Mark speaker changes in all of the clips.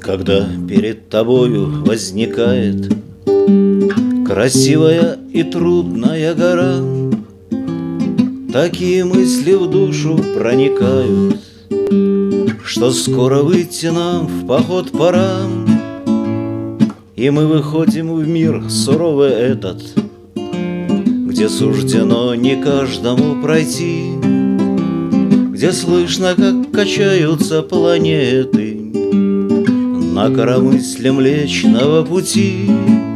Speaker 1: Когда перед тобою возникает красивая и трудная гора, такие мысли в душу проникают, что скоро выйти нам в поход пора. И мы выходим в мир суровый этот, где суждено не каждому пройти, где слышно, как качаются планеты на коромысле Млечного Пути.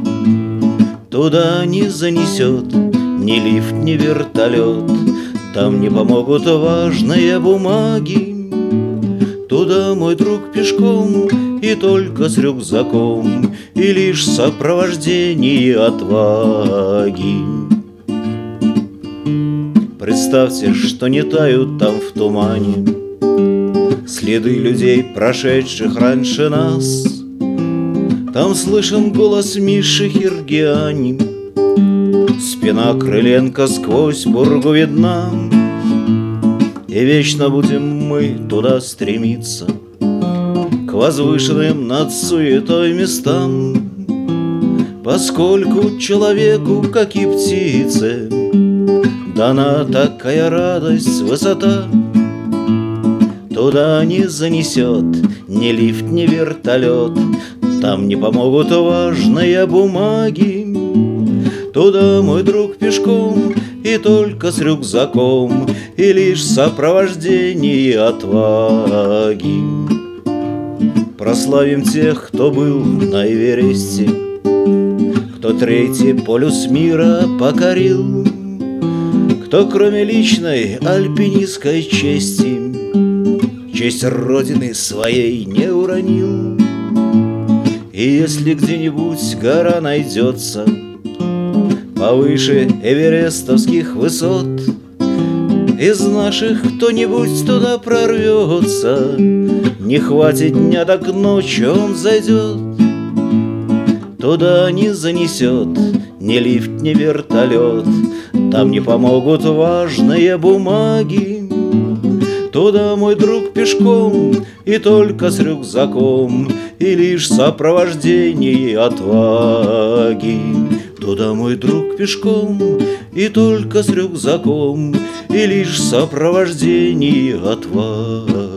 Speaker 1: Туда не занесет ни лифт, ни вертолет, там не помогут важные бумаги. Туда, мой друг, пешком и только с рюкзаком, и лишь сопровождение отваги. Представьте, что не тают там в тумане следы людей, прошедших раньше нас. Там слышен голос Миши Хиргиани, спина Крыленко сквозь пургу видна. И вечно будем мы туда стремиться, к возвышенным над суетой местам, поскольку человеку, как и птице, дана такая радость, высота. Туда не занесет ни лифт, ни вертолет, там не помогут важные бумаги. Туда, мой друг, пешком и только с рюкзаком, и лишь сопровождение отваги. Прославим тех, кто был на Эвересте, кто третий полюс мира покорил, кто кроме личной альпинистской чести честь Родины своей не уронил. И если где-нибудь гора найдется повыше эверестовских высот, из наших кто-нибудь туда прорвется, не хватит дня, так ночью он зайдет. Туда не занесет ни лифт, ни вертолет, там не помогут важные бумаги. Туда, мой друг, пешком и только с рюкзаком, и лишь сопровождение отваги. Туда, мой друг, пешком и только с рюкзаком, и лишь сопровождение отваги.